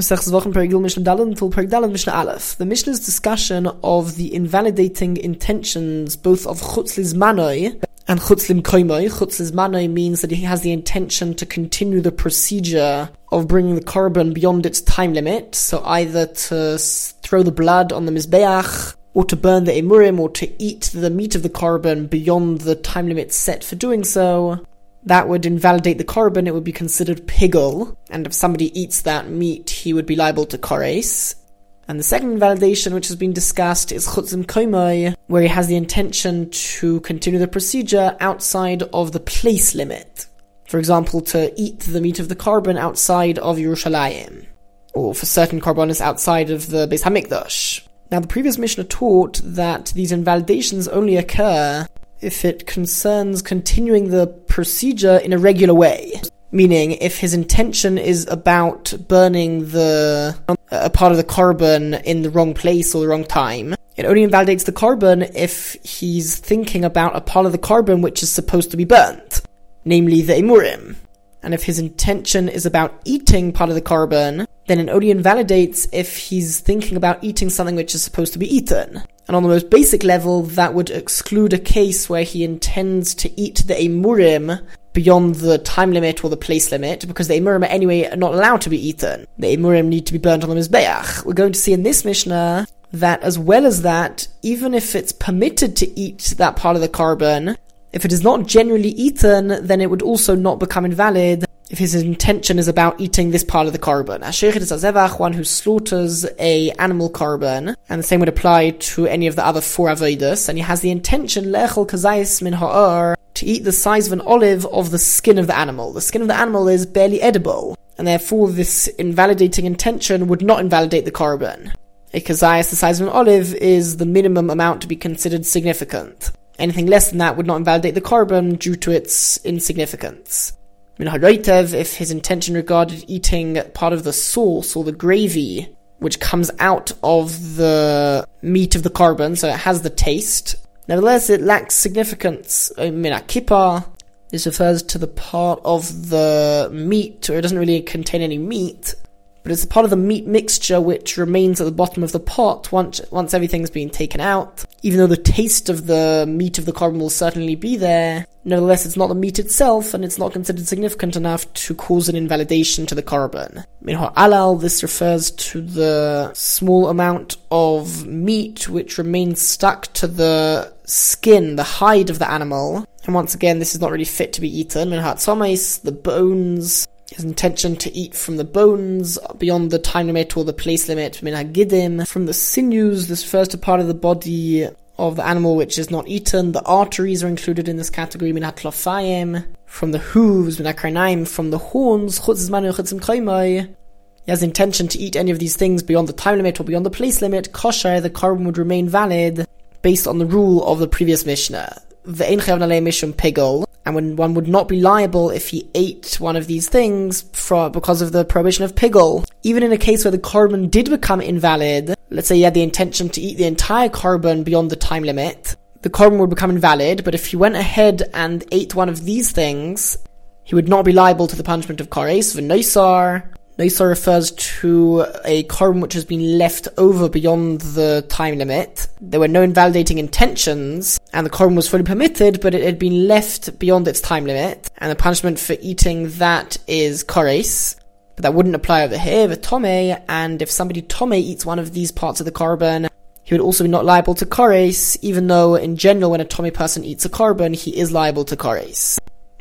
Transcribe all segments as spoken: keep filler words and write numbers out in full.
The Mishnah's discussion of the invalidating intentions both of Chutz Lizmanoi and Chutz Limkoimoi. Chutz Lizmanoi means that he has the intention to continue the procedure of bringing the korban beyond its time limit, so either to throw the blood on the Mizbeach, or to burn the emurim, or to eat the meat of the korban beyond the time limit set for doing so. That would invalidate the korban. It would be considered pigul, and if somebody eats that meat, he would be liable to kores. And the second invalidation, which has been discussed, is Chutz Limkoimoi, where he has the intention to continue the procedure outside of the place limit. For example, to eat the meat of the korban outside of Yerushalayim, or for certain korbanos outside of the Beis HaMikdash. Now, the previous Mishnah taught that these invalidations only occur if it concerns continuing the procedure in a regular way. Meaning, if his intention is about burning the a part of the korban in the wrong place or the wrong time, it only invalidates the korban if he's thinking about a part of the korban which is supposed to be burnt, namely the emurim. And if his intention is about eating part of the korban, then it only invalidates if he's thinking about eating something which is supposed to be eaten. And on the most basic level, that would exclude a case where he intends to eat the emurim beyond the time limit or the place limit, because the emurim are anyway not allowed to be eaten. The emurim need to be burnt on the Mizbeach. We're going to see in this Mishnah that as well as that, even if it's permitted to eat that part of the korban, if it is not generally eaten, then it would also not become invalid if his intention is about eating this part of the korban. Ashechet is azevach, one who slaughters a animal korban, and the same would apply to any of the other four avodas, and he has the intention le'echol kazayis min ha'ar, to eat the size of an olive of the skin of the animal. The skin of the animal is barely edible, and therefore this invalidating intention would not invalidate the korban. A kazayis the size of an olive is the minimum amount to be considered significant. Anything less than that would not invalidate the korban due to its insignificance. Min haroitev, if his intention regarded eating part of the sauce or the gravy which comes out of the meat of the korban, so it has the taste, nevertheless it lacks significance. Min hakippah, this refers to the part of the meat, or it doesn't really contain any meat, but it's a part of the meat mixture which remains at the bottom of the pot once once everything's been taken out. Even though the taste of the meat of the korban will certainly be there, nevertheless it's not the meat itself, and it's not considered significant enough to cause an invalidation to the korban. Min ha'alal, this refers to the small amount of meat which remains stuck to the skin, the hide of the animal, and once again this is not really fit to be eaten. Min ha'atzomais, the bones, his intention to eat from the bones beyond the time limit or the place limit. Min hagidim, from the sinews, this refers to part of the body of the animal which is not eaten. The arteries are included in this category. Min hatlafayim, from the hooves. Min hakarnaim, from the horns. Chutz zmanu chutz limkoimoi. He has intention to eat any of these things beyond the time limit or beyond the place limit. Kosher, the korban would remain valid based on the rule of the previous Mishnah. Ve'ein chayav nalei mishum pigul. And when one would not be liable if he ate one of these things for, because of the prohibition of pigul. Even in a case where the korban did become invalid, let's say he had the intention to eat the entire korban beyond the time limit, the korban would become invalid, but if he went ahead and ate one of these things, he would not be liable to the punishment of kores. V'noisar, noisar refers to a korban which has been left over beyond the time limit. There were no invalidating intentions, and the korban was fully permitted, but it had been left beyond its time limit, and the punishment for eating that is kores. But that wouldn't apply over here, the tomei, and if somebody tomei eats one of these parts of the korban, he would also be not liable to kores, even though in general when a tomei person eats a korban, he is liable to kores.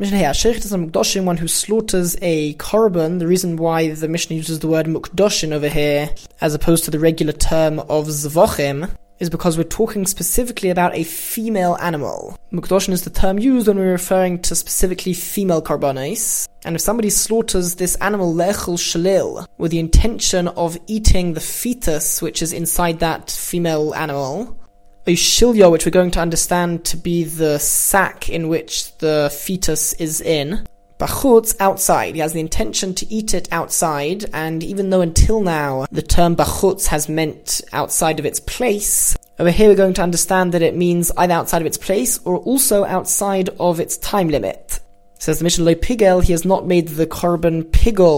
One who slaughters a korban, the reason why the Mishnah uses the word mukdoshin over here, as opposed to the regular term of zvochim, is because we're talking specifically about a female animal. Mukdoshin is the term used when we're referring to specifically female korbanos. And if somebody slaughters this animal le'echol shalil with the intention of eating the fetus which is inside that female animal, a shilya, which we're going to understand to be the sack in which the fetus is in, bachutz, outside. He has the intention to eat it outside, and even though until now the term bachutz has meant outside of its place, over here we're going to understand that it means either outside of its place or also outside of its time limit. Says the Mishnah, lo pigel, he has not made the korban pigul,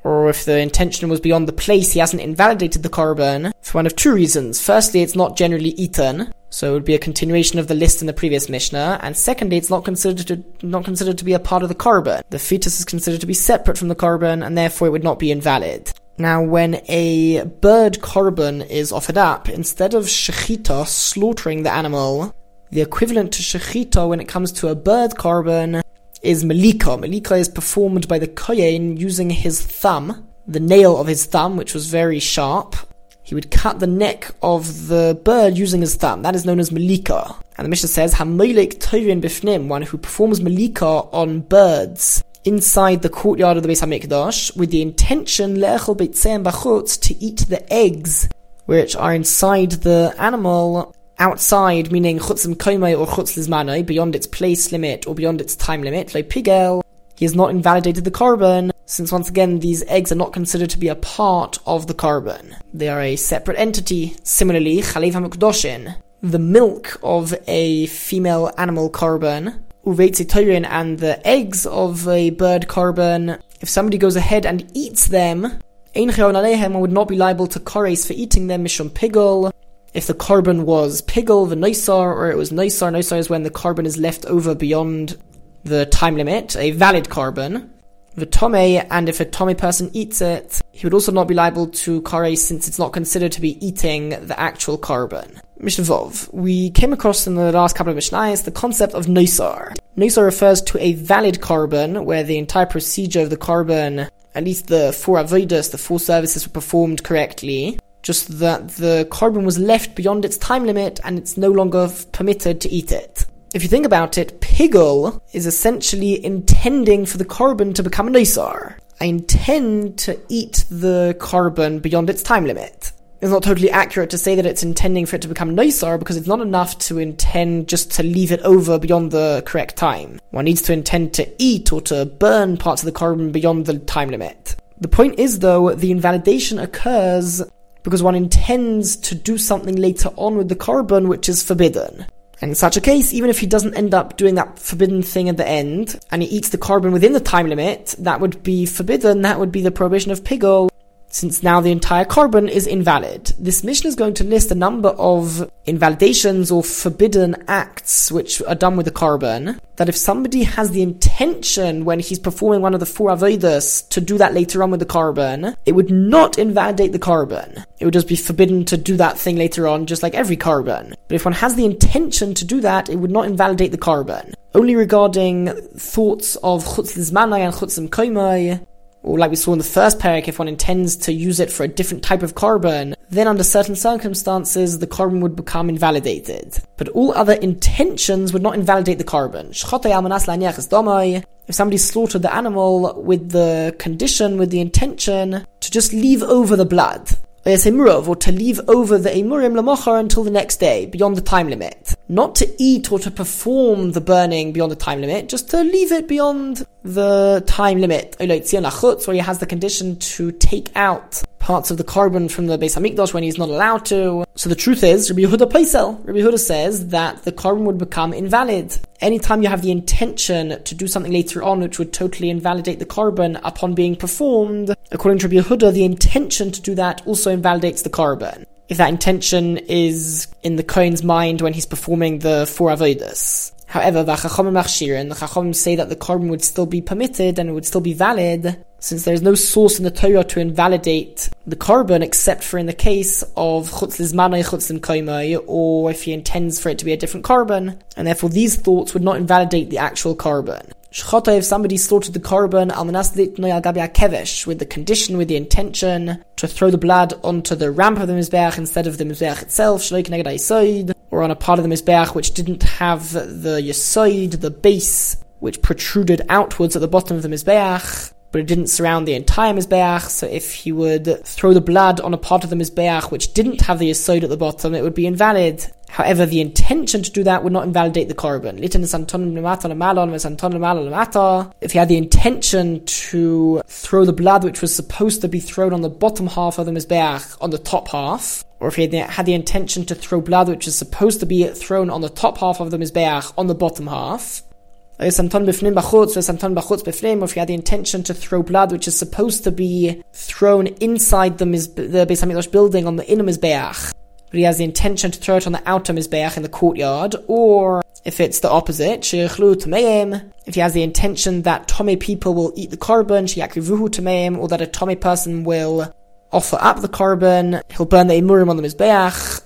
or if the intention was beyond the place, he hasn't invalidated the korban for one of two reasons. Firstly, it's not generally eaten, so it would be a continuation of the list in the previous Mishnah, and secondly, it's not considered to, not considered to be a part of the korban. The fetus is considered to be separate from the korban, and therefore it would not be invalid. Now, when a bird korban is offered up, instead of shechita, slaughtering the animal, the equivalent to shechita when it comes to a bird korban is malika. Malika is performed by the kohen using his thumb, the nail of his thumb, which was very sharp. He would cut the neck of the bird using his thumb. That is known as malika. And the Mishnah says, Hamoilek toirin bifnim, one who performs malika on birds inside the courtyard of the Beis HaMikdash with the intention le'echel beitzeim bachutz, to eat the eggs which are inside the animal outside, meaning chutzim koimai or chutz lizmanai, beyond its place limit or beyond its time limit, lo pigel, he has not invalidated the korban, since once again these eggs are not considered to be a part of the korban. They are a separate entity. Similarly, chalev hamukdoshin, the milk of a female animal korban, uveitzi and the eggs of a bird korban, if somebody goes ahead and eats them, ein chayon alehem, would not be liable to kores for eating them, mishum pigel. If the korban was pigel, the noisar, or it was noisar, noisar is when the korban is left over beyond the time limit, a valid korban, the tome, and if a tome person eats it, he would also not be liable to kores since it's not considered to be eating the actual korban. Mishnah Vov. We came across in the last couple of Mishnayos the concept of noisar. Noisar refers to a valid korban, where the entire procedure of the korban, at least the four avodas, the four services, were performed correctly, just that the korban was left beyond its time limit and it's no longer f- permitted to eat it. If you think about it, pigel is essentially intending for the korban to become a noisar. I intend to eat the korban beyond its time limit. It's not totally accurate to say that it's intending for it to become noisar, because it's not enough to intend just to leave it over beyond the correct time. One needs to intend to eat or to burn parts of the korban beyond the time limit. The point is, though, the invalidation occurs because one intends to do something later on with the korban which is forbidden. And in such a case, even if he doesn't end up doing that forbidden thing at the end, and he eats the korban within the time limit, that would be forbidden, that would be the prohibition of pigel, since now the entire korban is invalid. This Mishnah is going to list a number of invalidations or forbidden acts which are done with the korban, that if somebody has the intention when he's performing one of the four avodas to do that later on with the korban, it would not invalidate the korban. It would just be forbidden to do that thing later on, just like every korban. But if one has the intention to do that, it would not invalidate the korban. Only regarding thoughts of chutz lizmanai and chutzim koimai, or like we saw in the first parak, if one intends to use it for a different type of korban, then under certain circumstances, the korban would become invalidated. But all other intentions would not invalidate the korban. If somebody slaughtered the animal with the condition, with the intention, to just leave over the blood, or to leave over the emurim lamochar until the next day, beyond the time limit. Not to eat or to perform the burning beyond the time limit, just to leave it beyond the time limit. Where he has the condition to take out parts of the korban from the Beis HaMikdash when he's not allowed to. So the truth is, Rabbi Yehuda Paisel, Rabbi Yehuda says that the korban would become invalid. Anytime you have the intention to do something later on which would totally invalidate the korban upon being performed, according to Rabbi Yehuda, the intention to do that also invalidates the korban, if that intention is in the Kohen's mind when he's performing the four avodas. However, the Chachamim machshirin, the Chachamim say that the korban would still be permitted and it would still be valid, since there is no source in the Torah to invalidate the korban except for in the case of chutz lizmanai, chutz l'koimai, or if he intends for it to be a different korban, and therefore these thoughts would not invalidate the actual korban. Shchata, if somebody slaughtered the korban, al manas litnoi al gabi hakevesh, with the condition, with the intention, to throw the blood onto the ramp of the mizbeach instead of the mizbeach itself, shloi keneged ha'yesod, or on a part of the mizbeach which didn't have the yesod, the base, which protruded outwards at the bottom of the mizbeach, but it didn't surround the entire mizbeach. So if he would throw the blood on a part of the mizbeach which didn't have the yesod at the bottom, it would be invalid. However, the intention to do that would not invalidate the korban. If he had the intention to throw the blood which was supposed to be thrown on the bottom half of the mizbeach on the top half, or if he had the intention to throw blood which was supposed to be thrown on the top half of the mizbeach on the bottom half, Or if you had the intention to throw blood which is supposed to be thrown inside the, the Beis HaMikdash building on the inner Mizbeach, but he has the intention to throw it on the outer Mizbeach in the courtyard, or if it's the opposite, if he has the intention that Tomei people will eat the korban, or that a Tomei person will offer up the korban, he'll burn the emurim on the Mizbeach,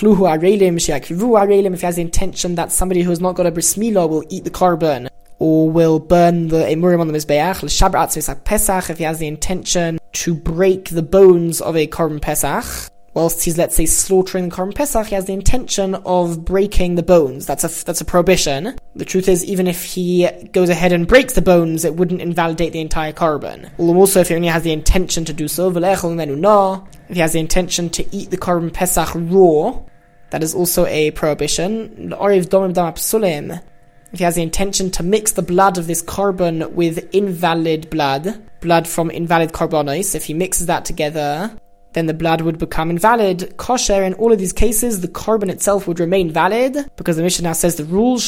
if he has the intention that somebody who has not got a bris milah will eat the korban, or will burn the emurim on the Mizbeach, if he has the intention to break the bones of a korban Pesach, whilst he's, let's say, slaughtering the korban Pesach, he has the intention of breaking the bones. That's a, that's a prohibition. The truth is, even if he goes ahead and breaks the bones, it wouldn't invalidate the entire korban. Also, if he only has the intention to do so, if he has the intention to eat the korban Pesach raw, that is also a prohibition. If he has the intention to mix the blood of this korban with invalid blood, blood from invalid korbanos, if he mixes that together, then the blood would become invalid. Kosher, in all of these cases, the korban itself would remain valid, because the Mishnah now says the rule,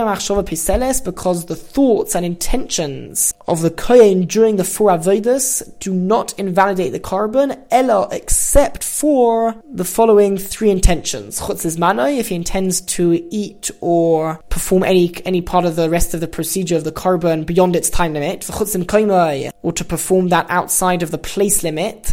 because the thoughts and intentions of the kohen during the four avodas do not invalidate the korban, ella, except for the following three intentions. Chutzles manoi, if he intends to eat or perform any any part of the rest of the procedure of the korban beyond its time limit, v'chutzim koimoi, or to perform that outside of the place limit,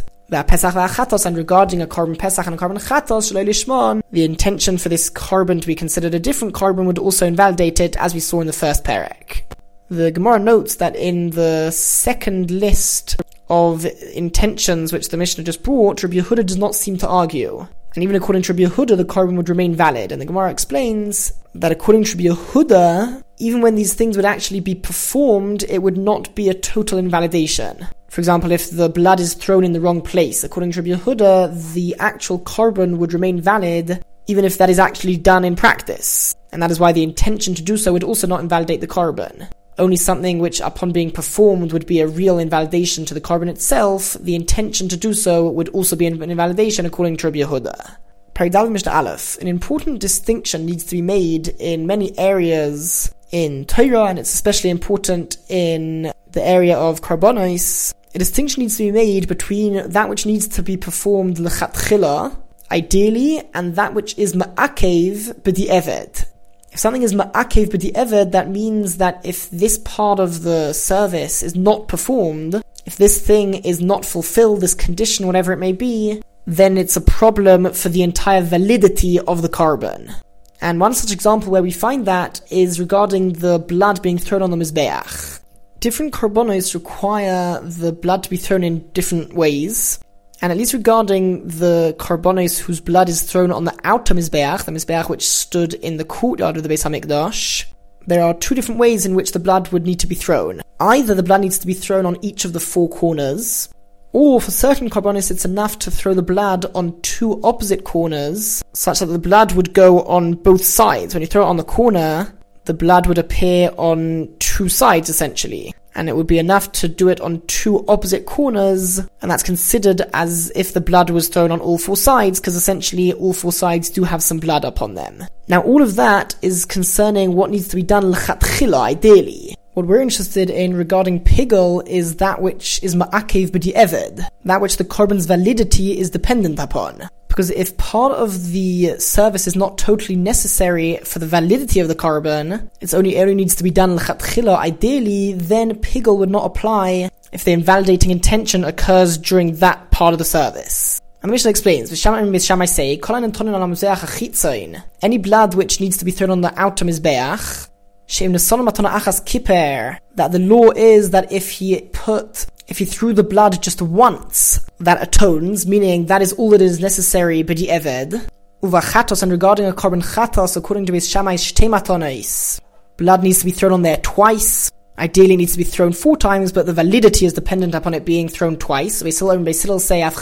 and regarding a korban Pesach and a korban Chatos, the intention for this korban to be considered a different korban would also invalidate it, as we saw in the first perek. The Gemara notes that in the second list of intentions which the Mishnah just brought, Rabbi Yehuda does not seem to argue. And even according to Rabbi Yehuda, the korban would remain valid. And the Gemara explains that according to Rabbi Yehuda, even when these things would actually be performed, it would not be a total invalidation. For example, if the blood is thrown in the wrong place, according to Rabbi Yehuda, the actual korban would remain valid, even if that is actually done in practice. And that is why the intention to do so would also not invalidate the korban. Only something which, upon being performed, would be a real invalidation to the korban itself, the intention to do so would also be an invalidation according to Rabbi Yehuda. Perek Daled Mishnah Aleph. An important distinction needs to be made in many areas in Torah, and it's especially important in the area of korbanos. A distinction needs to be made between that which needs to be performed lechatchila, ideally, and that which is ma'akev b'di'eved. If something is ma'akev b'di'eved, that means that if this part of the service is not performed, if this thing is not fulfilled, this condition, whatever it may be, then it's a problem for the entire validity of the korban. And one such example where we find that is regarding the blood being thrown on the Mizbeach. Different korbanos require the blood to be thrown in different ways, and at least regarding the korbanos whose blood is thrown on the outer Mizbeach, the Mizbeach which stood in the courtyard of the Beis HaMikdash, there are two different ways in which the blood would need to be thrown. Either the blood needs to be thrown on each of the four corners, or for certain korbanos it's enough to throw the blood on two opposite corners, such that the blood would go on both sides. When you throw it on the corner, the blood would appear on two sides, essentially. And it would be enough to do it on two opposite corners, and that's considered as if the blood was thrown on all four sides, because essentially all four sides do have some blood upon them. Now, all of that is concerning what needs to be done l'chatchila, ideally. What we're interested in regarding pigel is that which is ma'akev b'di'eved, that which the korban's validity is dependent upon. Because if part of the service is not totally necessary for the validity of the korban, it's only only needs to be done l'chatchila, ideally, then pigel would not apply if the invalidating intention occurs during that part of the service. And the Mishnah explains, V'shamai say, any blood which needs to be thrown on the outer Mizbeach, that the law is that if he put, if he threw the blood just once, that atones, meaning that is all that is necessary b'di'eved. Uva chatos, and regarding a korban chatos, according to his Shammai shtei matonos, blood needs to be thrown on there twice. Ideally it needs to be thrown four times, but the validity is dependent upon it being thrown twice. Even regarding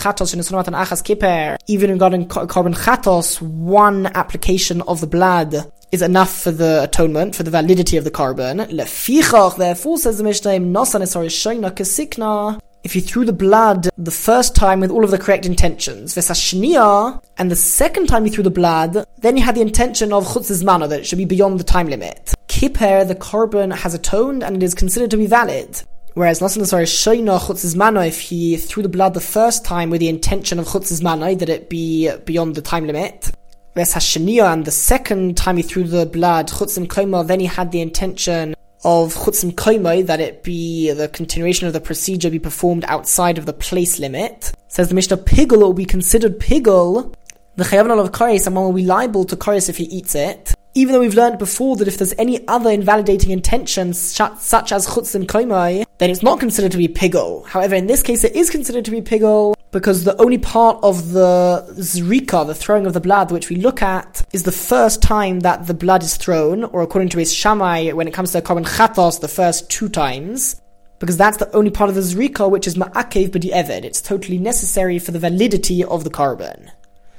korban chatos, one application of the blood is enough for the atonement, for the validity of the korban. Lefichach, therefore, says the Mishnah, if he threw the blood the first time with all of the correct intentions, Vesashniya, and the second time he threw the blood, then he had the intention of Chutz Zmano, that it should be beyond the time limit. Kippur, the korban has atoned and it is considered to be valid. Whereas Nasan Asar Shoina Chutz Zmano, if he threw the blood the first time with the intention of Chutz Zmano, that it be beyond the time limit, Ves Hashaniya, and the second time he threw the blood Chutzim Koima, then he had the intention of Chutzim Koima, that it be the continuation of the procedure be performed outside of the place limit. Says the Mishnah, Pigul will be considered Pigul, the Chayavan of Karis, and one will be liable to Karis if he eats it. Even though we've learned before that if there's any other invalidating intentions, such as Chutzim Koimai, then it's not considered to be Pigul. However, in this case, it is considered to be Pigul, because the only part of the Zrika, the throwing of the blood, which we look at, is the first time that the blood is thrown, or according to Beis Shammai, when it comes to Korban Chatos, the first two times, because that's the only part of the Zrika which is Ma'akev B'di'eved. It's totally necessary for the validity of the Korban.